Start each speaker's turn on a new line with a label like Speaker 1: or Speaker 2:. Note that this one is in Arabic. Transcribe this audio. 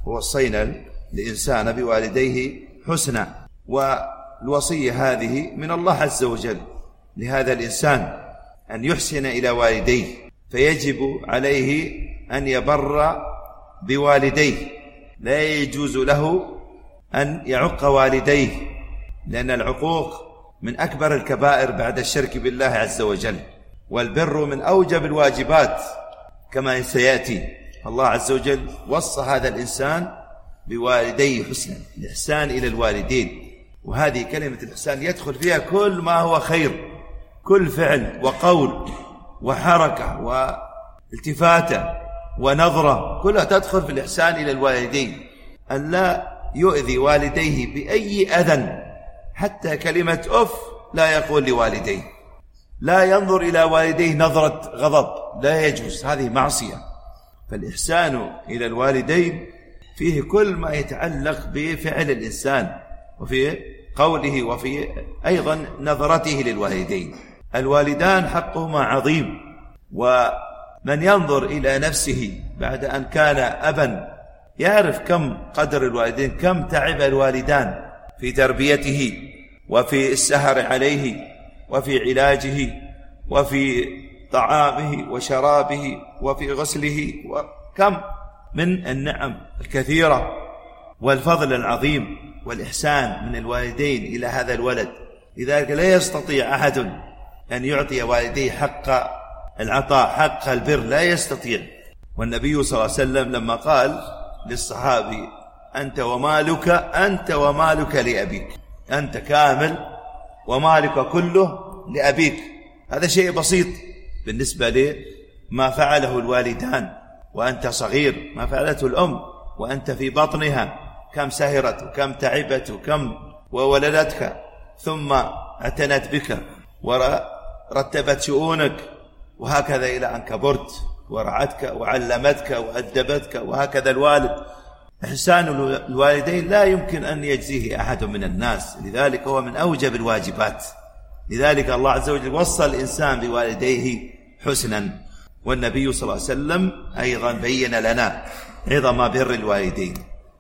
Speaker 1: ووصينا الإنسان بوالديه حسنا، والوصية هذه من الله عز وجل لهذا الإنسان أن يحسن إلى والديه، فيجب عليه أن يبر بوالديه، لا يجوز له أن يعق والديه، لأن العقوق من أكبر الكبائر بعد الشرك بالله عز وجل، والبر من أوجب الواجبات كما سيأتي. الله عز وجل وصى هذا الإنسان بوالديه حسنا، الإحسان إلى الوالدين، وهذه كلمة الإحسان يدخل فيها كل ما هو خير، كل فعل وقول وحركة والتفاتة ونظرة كلها تدخل في الإحسان إلى الوالدين، أن لا يؤذي والديه بأي أذى، حتى كلمة أف لا يقول لوالديه، لا ينظر إلى والديه نظرة غضب، لا يجوز، هذه معصية. فالإحسان إلى الوالدين فيه كل ما يتعلق بفعل الإنسان، وفي قوله، وفي أيضا نظرته للوالدين. الوالدان حقهما عظيم، ومن ينظر إلى نفسه بعد أن كان أبا يعرف كم قدر الوالدين، كم تعب الوالدان في تربيته وفي السهر عليه وفي علاجه وفي طعامه وشرابه وفي غسله، وكم من النعم الكثيرة والفضل العظيم والإحسان من الوالدين إلى هذا الولد. لذلك لا يستطيع أحد أن يعطي والديه حق العطاء، حق البر، لا يستطيع. والنبي صلى الله عليه وسلم لما قال للصحابي أنت ومالك لأبيك، أنت كامل ومالك كله لأبيك، هذا شيء بسيط بالنسبة لما فعله الوالدان وأنت صغير، ما فعلته الأم وأنت في بطنها، كم سهرت وكم تعبت وكم وولدتك، ثم اعتنت بك ورتبت شؤونك، وهكذا إلى أن كبرت ورعتك وعلمتك وأدبتك، وهكذا الوالد. إحسان الوالدين لا يمكن أن يجزيه أحد من الناس، لذلك هو من أوجب الواجبات. لذلك الله عز وجل وصى الإنسان بوالديه حسنا، والنبي صلى الله عليه وسلم أيضا بين لنا عظم بر الوالدين.